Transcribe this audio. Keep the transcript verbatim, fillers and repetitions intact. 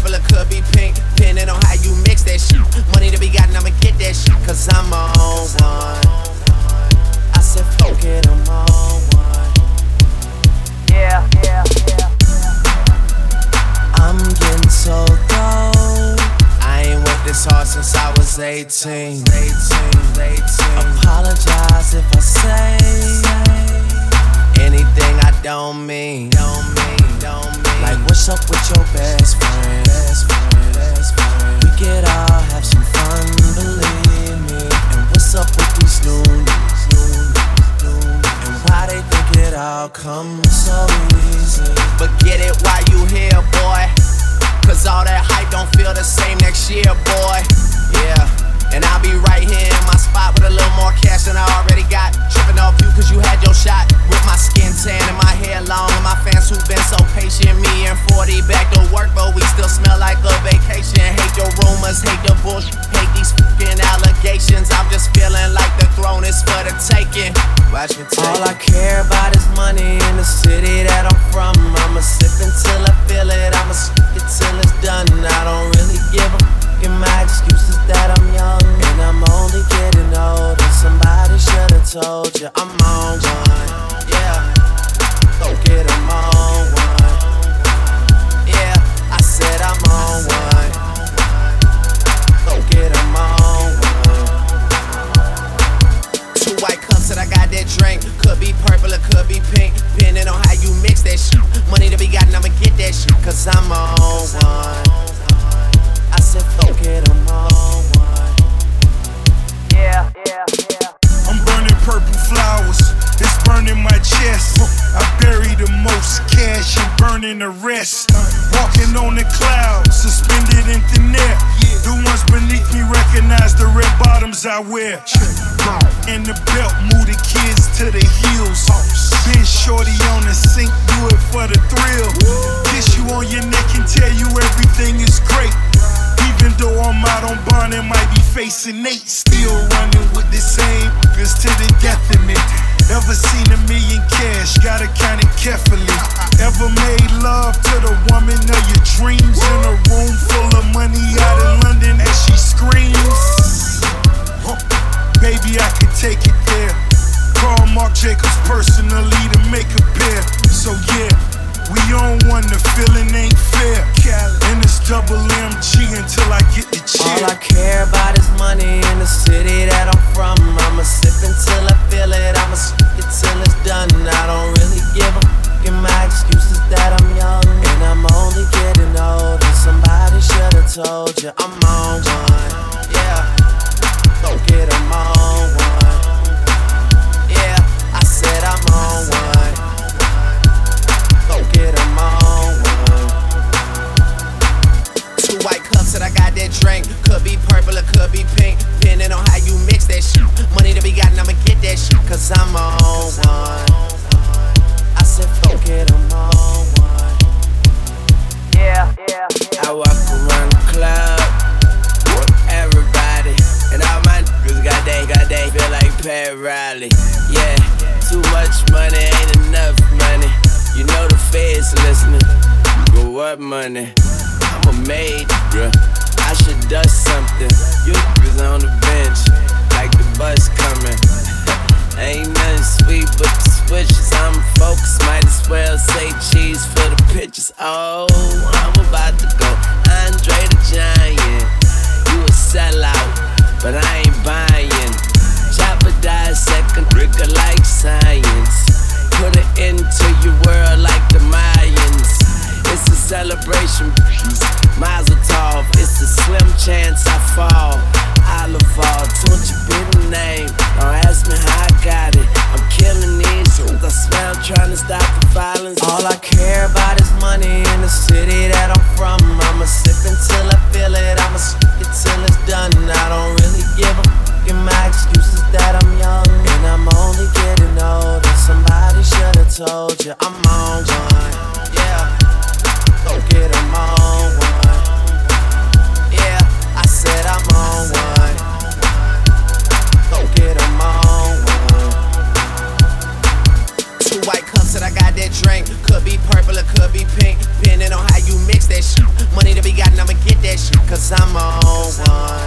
purple, it could be pink, depending on how you mix that shit. Money to be gotten, I'ma get that shit, cause I'm on one. I said fuck it, I'm on one. Yeah, yeah, yeah. I'm getting so dope. I ain't worked this hard since I was eighteen. Apologize if I say anything I don't mean. Don't mean, don't mean. Like what's up with your best friend? Best friend, best friend. We could all have some fun, believe me. And what's up with these loonies? And why they think it all comes so easy? But get it while you here, boy. Cause all that hype don't feel the same next year, boy. Yeah. And I'll be right here in my spot with a little more cash than I already got. Tripping off you cause you had your shot. With my skin tan and my hair long. And my fans who've been so patient. Me and forty back to work, but we still smell like a vacation. Hate the rumors, hate the bullshit, hate these fucking allegations. I'm just feeling like the throne is for the taking. Watch me take. All I care about is money in the city that I'm from. I'ma sip until I feel it. I'ma sip it till it's done. I don't really give a fuck. And my excuse is that I'm young and I'm only getting older. Somebody should've told you I'm on one. Yeah, go get 'em on one. Yeah, I said I'm on one. Go get 'em on one. Two white cups and I got that drink. Could be purple or could be pink, depending on how you mix that shit. Money to be gotten, I'ma get that shit, cause I'm on one. I said fuck it, I'm on one. Yeah, yeah, yeah. I'm burning purple flowers, it's burning my chest. I bury the most cash and burning the rest. Walking on the clouds, suspended in thin air. The ones beneath me recognize the red bottoms I wear. And the belt, move the kids to the heels. Been shorty on the sink, do it for the thrill. Kiss you on your neck and tell you everything is great. Even though I'm out on bond and might be facing Nate, still running with the same cause to the death of me. Ever seen a million cash, gotta count it carefully. Ever made love to the woman of your dreams in a room full of money out in London as she screams? Baby, I could take it there. Call Marc Jacobs personally to make a pair. So yeah, we on one, the feeling ain't fair. And it's double M G until I get the chair. All I care about is money in the city that I'm from. I'ma sip until I feel it, I'ma sip it till it's done. I don't really give a fuck, and my excuse is that I'm young and I'm only getting older. Somebody should've told you I'm on one. Yeah, go get 'em on one. Yeah, I said I'm on one. Go get 'em on one. Two white cups and I got that drink. Could be purple or could be pink, depending on how you mix that shit. Money to be gotten, I'ma get that shit, cause I'm on one. I said fuck it, I'm on one. Yeah, yeah, yeah. I walk around the club with everybody, and all my niggas got they, got they feel like Pat Riley. Yeah, too much money ain't enough money. You know the feds listening. But what money? I'm a maid, bruh. I should dust something. You niggas on the bench, like the bus coming. Ain't nothing sweet but the switches. I'm focused, might as well say cheese for the pictures. Oh, I'm about to go Andre the Giant. You a sellout, but I ain't buying. Chopper die second, rigor like science. Put it into your world like the Mayans. It's a celebration, Mazel Tov. It's a slim chance I fall. Olive fall, don't you be the name. Don't ask me how I got it. I'm killing these, I swear I'm trying to stop the violence. All I care about is money in the city that I'm from. cash, cause I'm on one.